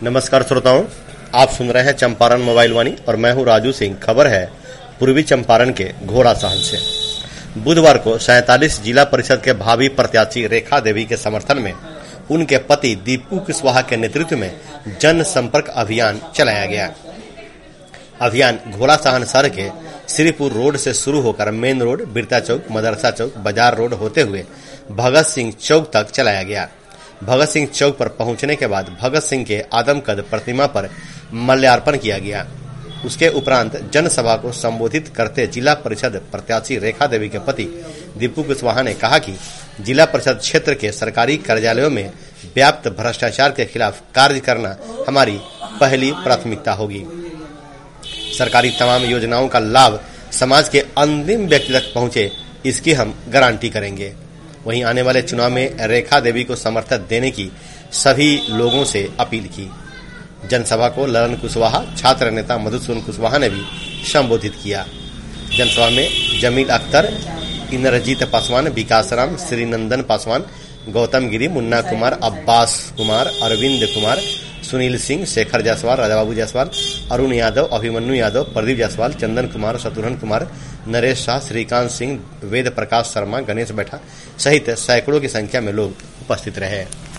नमस्कार श्रोताओं, आप सुन रहे हैं चंपारण मोबाइल वाणी और मैं हूं राजू सिंह। खबर है पूर्वी चंपारण के घोड़ासहन से। बुधवार को 47 जिला परिषद के भावी प्रत्याशी रेखा देवी के समर्थन में उनके पति दीपू कुशवाहा के नेतृत्व में जन संपर्क अभियान चलाया गया। अभियान घोड़ासहन शहर के श्रीपुर रोड से शुरू होकर मेन रोड, बिरता चौक, मदरसा चौक, बाजार रोड होते हुए भगत सिंह चौक तक चलाया गया। भगत सिंह चौक पर पहुंचने के बाद भगत सिंह के आदमकद प्रतिमा पर माल्यार्पण किया गया। उसके उपरांत जनसभा को संबोधित करते जिला परिषद प्रत्याशी रेखा देवी के पति दीपू कुशवाहा ने कहा कि जिला परिषद क्षेत्र के सरकारी कार्यालयों में व्याप्त भ्रष्टाचार के खिलाफ कार्य करना हमारी पहली प्राथमिकता होगी। सरकारी तमाम योजनाओं का लाभ समाज के अंतिम व्यक्ति तक पहुंचे, इसकी हम गारंटी करेंगे। वहीं आने वाले चुनाव में रेखा देवी को समर्थन देने की सभी लोगों से अपील की। जनसभा को ललन कुशवाहा, छात्र नेता मधुसूदन कुशवाहा ने भी संबोधित किया। जनसभा में जमील अख्तर, इंद्रजीत पासवान, विकास राम, श्रीनंदन पासवान, गौतम गिरी, मुन्ना कुमार, अब्बास कुमार, अरविंद कुमार, सुनील सिंह, शेखर जायसवाल, राजाबाबू जायसवाल, अरुण यादव, अभिमन्यु यादव, प्रदीप जायसवाल, चंदन कुमार, शत्रुघ्न कुमार, नरेश शाह, श्रीकांत सिंह, वेद प्रकाश शर्मा, गणेश बैठा सहित सैकड़ों की संख्या में लोग उपस्थित रहे।